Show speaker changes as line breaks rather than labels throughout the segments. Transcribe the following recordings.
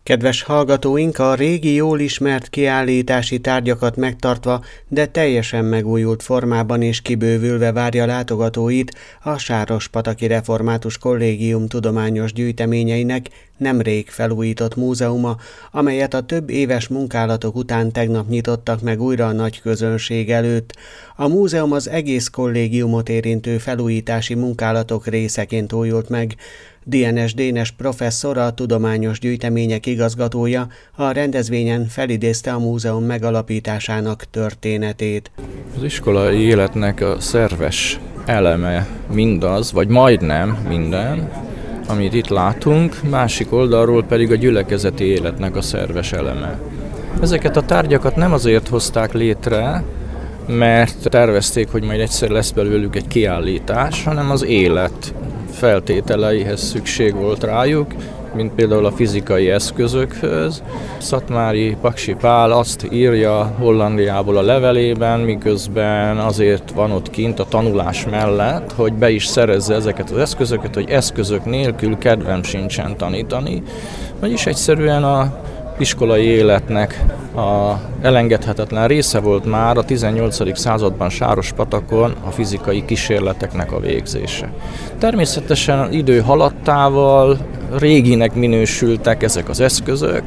Kedves hallgatóink, a régi jól ismert kiállítási tárgyakat megtartva, de teljesen megújult formában és kibővülve várja látogatóit a Sárospataki Református Kollégium tudományos gyűjteményeinek nemrég felújított múzeuma, amelyet a több éves munkálatok után tegnap nyitottak meg újra a nagy közönség előtt. A múzeum az egész kollégiumot érintő felújítási munkálatok részeként újult meg. Dienes Dénes professzor, a tudományos gyűjtemények igazgatója a rendezvényen felidézte a múzeum megalapításának történetét.
Az iskolai életnek a szerves eleme mindaz, vagy majdnem minden, amit itt látunk, másik oldalról pedig a gyülekezeti életnek a szerves eleme. Ezeket a tárgyakat nem azért hozták létre, mert tervezték, hogy majd egyszer lesz belőlük egy kiállítás, hanem az élet feltételeihez szükség volt rájuk, mint például a fizikai eszközökhöz. Szatmári Paksi Pál azt írja Hollandiából a levelében, miközben azért van ott kint a tanulás mellett, hogy be is szerezze ezeket az eszközöket, hogy eszközök nélkül kedvem sincsen tanítani, vagyis egyszerűen a iskolai életnek a elengedhetetlen része volt már a 18. században Sárospatakon a fizikai kísérleteknek a végzése. Természetesen idő haladtával réginek minősültek ezek az eszközök,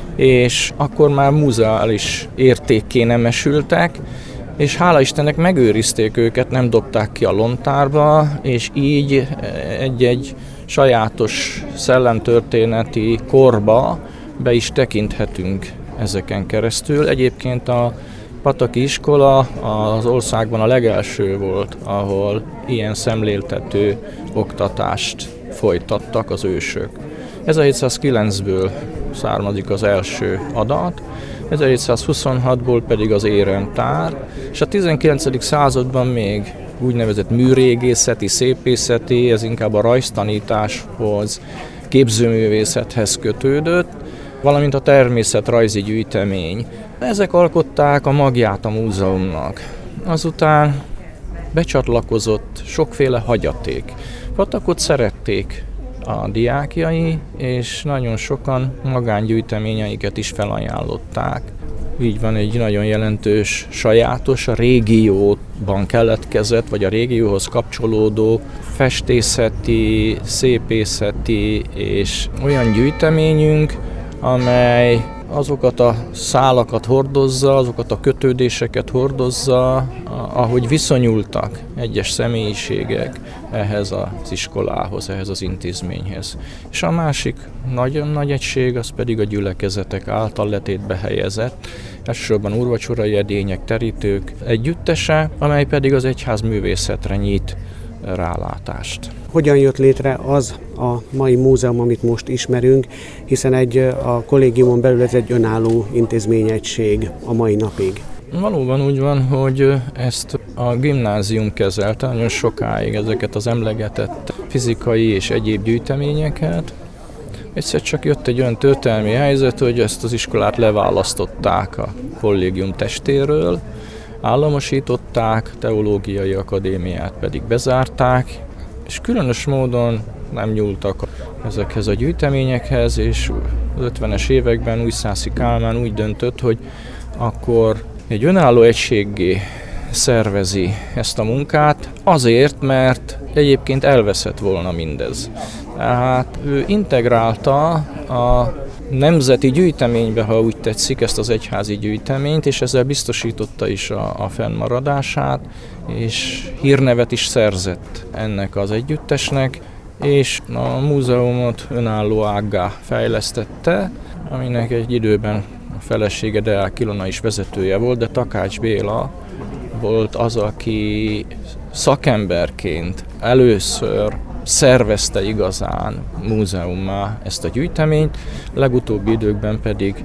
és akkor már múzeális értékké nemesültek, és hála Istennek megőrizték őket, nem dobták ki a lontárba, és így egy sajátos szellemtörténeti korba be is tekinthetünk ezeken keresztül. Egyébként a Pataki iskola az országban a legelső volt, ahol ilyen szemléltető oktatást folytattak az ősök. 1709-ből származik az első adat, 1726-ból pedig az éremtár, és a 19. században még úgynevezett műrégészeti, szépészeti, ez inkább a rajztanításhoz, képzőművészethez kötődött, valamint a természetrajzi gyűjtemény. Ezek alkották a magját a múzeumnak. Azután becsatlakozott sokféle hagyaték. Patakot szerették a diákjai, és nagyon sokan magángyűjteményeiket is felajánlották. Így van egy nagyon jelentős, sajátos, a régióban keletkezett, vagy a régióhoz kapcsolódó festészeti, szépészeti és olyan gyűjteményünk, amely azokat a szálakat hordozza, azokat a kötődéseket hordozza, ahogy viszonyultak egyes személyiségek ehhez az iskolához, ehhez az intézményhez. És a másik nagyon nagy egység, az pedig a gyülekezetek által letétbe helyezett, elsősorban úrvacsorai edények, terítők együttese, amely pedig az egyház művészetre nyit rálátást.
Hogyan jött létre az a mai múzeum, amit most ismerünk, hiszen a kollégiumon belül ez egy önálló intézményegység a mai napig?
Valóban úgy van, hogy ezt a gimnázium kezelte nagyon sokáig, ezeket az emlegetett fizikai és egyéb gyűjteményeket. Egyszer csak jött egy olyan történelmi helyzet, hogy ezt az iskolát leválasztották a kollégium testéről, államosították, teológiai akadémiát pedig bezárták, és különös módon nem nyúltak ezekhez a gyűjteményekhez, és az 50-es években Újszászi Kálmán úgy döntött, hogy akkor egy önálló egységgé szervezi ezt a munkát, azért, mert egyébként elveszett volna mindez. Tehát ő integrálta a nemzeti gyűjteménybe, ha úgy tetszik, ezt az egyházi gyűjteményt, és ezzel biztosította is a fennmaradását, és hírnevet is szerzett ennek az együttesnek, és a múzeumot önálló ággá fejlesztette, aminek egy időben a felesége Deák Ilona is vezetője volt, de Takács Béla volt az, aki szakemberként először szervezte igazán múzeummá ezt a gyűjteményt, legutóbbi időkben pedig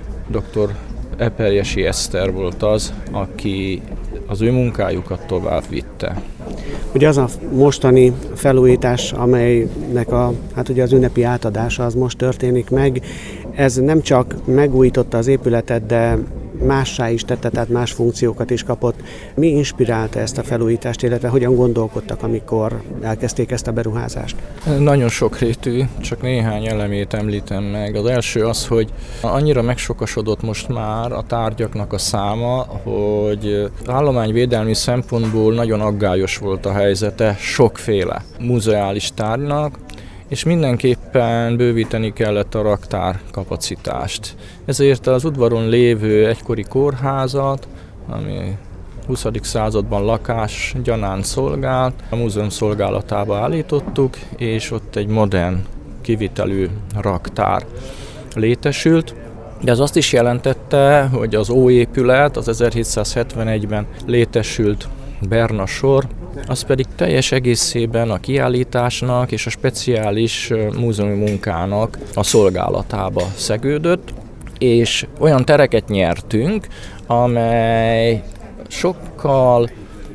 dr. Eperjesi Eszter volt az, aki az ő munkájukat tovább vitte.
Ugye az a mostani felújítás, amelynek ugye az ünnepi átadása az most történik meg, ez nem csak megújította az épületet, de mássá is tette, tehát más funkciókat is kapott. Mi inspirálta ezt a felújítást, illetve hogyan gondolkodtak, amikor elkezdték ezt a beruházást?
Nagyon sokrétű, csak néhány elemét említem meg. Az első az, hogy annyira megsokasodott most már a tárgyaknak a száma, hogy állományvédelmi szempontból nagyon aggályos volt a helyzete sokféle muzeális tárgynak, és mindenképpen bővíteni kellett a raktár kapacitást. Ezért az udvaron lévő egykori kórházat, ami 20. században lakás gyanánt szolgált, a múzeum szolgálatába állítottuk, és ott egy modern kivitelű raktár létesült. De ez azt is jelentette, hogy az óépület, az 1771-ben létesült Berna sor, az pedig teljes egészében a kiállításnak és a speciális múzeumi munkának a szolgálatába szegődött, és olyan tereket nyertünk, amely sokkal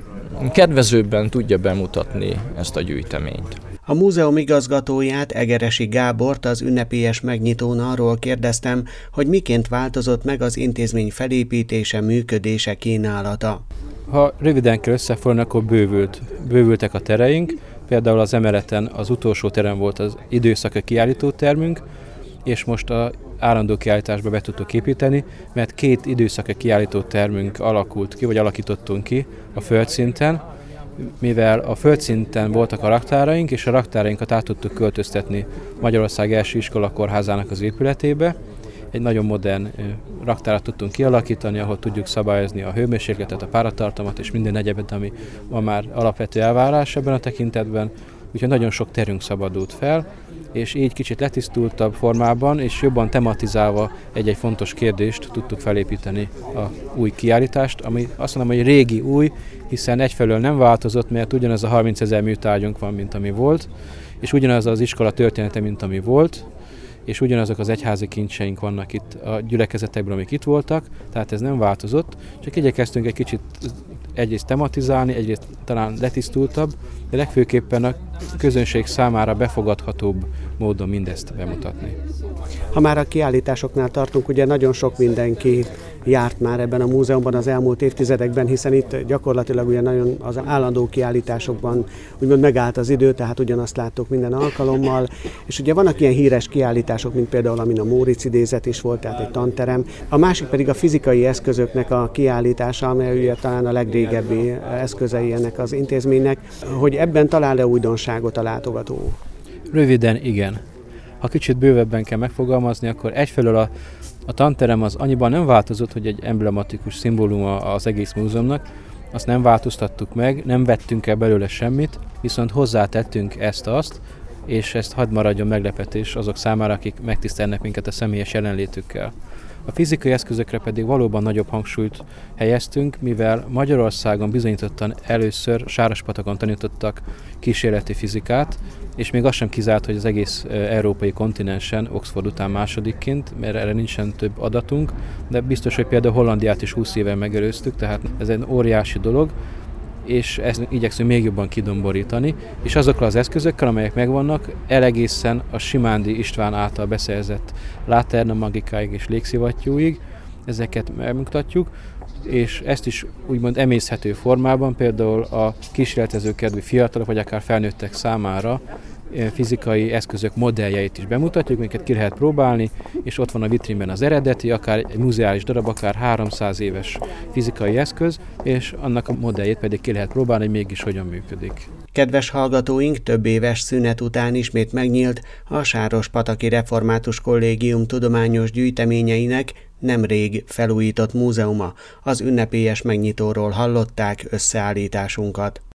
kedvezőbben tudja bemutatni ezt a gyűjteményt.
A múzeum igazgatóját, Egeresi Gábort, az ünnepélyes megnyitón arról kérdeztem, hogy miként változott meg az intézmény felépítése, működése, kínálata.
Ha röviden kell összefoglalni, akkor bővültek a tereink. Például az emeleten az utolsó terem volt az időszaki kiállítótermünk, és most az állandó kiállításba be tudtuk építeni, mert 2 időszaki kiállítótermünk alakult ki, vagy alakítottunk ki a földszinten, mivel a földszinten voltak a raktáraink, és a raktárainkat át tudtuk költöztetni Magyarország első iskolakorházának az épületébe. Egy nagyon modern raktárat tudtunk kialakítani, ahol tudjuk szabályozni a hőmérsékletet, a páratartalmat és minden egyebet, ami van már alapvető elvárás ebben a tekintetben. Úgyhogy nagyon sok terünk szabadult fel, és így kicsit letisztultabb formában és jobban tematizálva egy-egy fontos kérdést tudtuk felépíteni a új kiállítást, ami azt mondom, hogy régi új, hiszen egyfelől nem változott, mert ugyanaz a 30 000 műtárgyunk van, mint ami volt, és ugyanaz az iskola története, mint ami volt, és ugyanazok az egyházi kincseink vannak itt a gyülekezetekből, amik itt voltak, tehát ez nem változott, csak igyekeztünk egy kicsit egyrészt tematizálni, egyrészt talán letisztultabb, de legfőképpen a közönség számára befogadhatóbb módon mindezt bemutatni.
Ha már a kiállításoknál tartunk, ugye nagyon sok mindenki járt már ebben a múzeumban az elmúlt évtizedekben, hiszen itt gyakorlatilag ugye nagyon az állandó kiállításokban úgymond megállt az idő, tehát ugyanazt láttuk minden alkalommal, és ugye vannak ilyen híres kiállítások, mint például amin a Móricz idézet is volt, tehát egy tanterem. A másik pedig a fizikai eszközöknek a kiállítása, amely ugye talán a legrégebbi eszközei ennek az intézménynek, hogy ebben talál-e újdonságot a látogató?
Röviden igen. Ha kicsit bővebben kell megfogalmazni, akkor egyfelől a tanterem az annyiban nem változott, hogy egy emblematikus szimbóluma az egész múzeumnak, azt nem változtattuk meg, nem vettünk el belőle semmit, viszont hozzátettünk ezt-azt, és ezt hadd maradjon meglepetés azok számára, akik megtisztelnek minket a személyes jelenlétükkel. A fizikai eszközökre pedig valóban nagyobb hangsúlyt helyeztünk, mivel Magyarországon bizonyítottan először Sárospatakon tanítottak kísérleti fizikát, és még az sem kizárt, hogy az egész európai kontinensen, Oxford után másodikként, mert erre nincsen több adatunk, de biztos, hogy például Hollandiát is 20 éve megelőztük, tehát ez egy óriási dolog, és ezt igyekszünk még jobban kidomborítani, és azokkal az eszközökkel, amelyek megvannak, egészen a Simándi István által beszerzett láterna magikáig és légszivattyúig, ezeket megmutatjuk, és ezt is úgymond emészhető formában, például a kísérletező kedvű fiatalok, vagy akár felnőttek számára fizikai eszközök modelljeit is bemutatjuk, amiket ki lehet próbálni, és ott van a vitrínben az eredeti, akár egy muzeális darab, akár 300 éves fizikai eszköz, és annak a modelljét pedig ki lehet próbálni, hogy mégis hogyan működik.
Kedves hallgatóink, több éves szünet után ismét megnyílt a Sárospataki Református Kollégium tudományos gyűjteményeinek nemrég felújított múzeuma. Az ünnepélyes megnyitóról hallották összeállításunkat.